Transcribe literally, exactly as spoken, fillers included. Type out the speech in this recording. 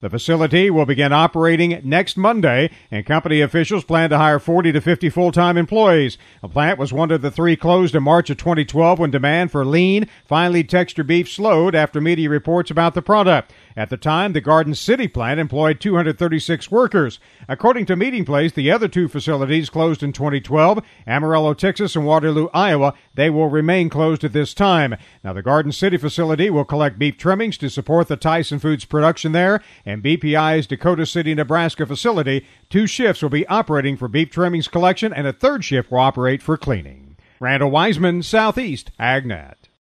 The facility will begin operating next Monday, and company officials plan to hire forty to fifty full-time employees. The plant was one of the three closed in March of twenty twelve when demand for lean, finely textured beef slowed after media reports about the product. At the time, the Garden City plant employed two hundred thirty-six workers. According to Meeting Place, the other two facilities closed in twenty twelve, Amarillo, Texas, and Waterloo, Iowa. They will remain closed at this time. Now, the Garden City facility will collect beef trimmings to support the Tyson Foods production there, and B P I's Dakota City, Nebraska facility. Two shifts will be operating for beef trimmings collection, and a third shift will operate for cleaning. Randall Wiseman, Southeast AgNet.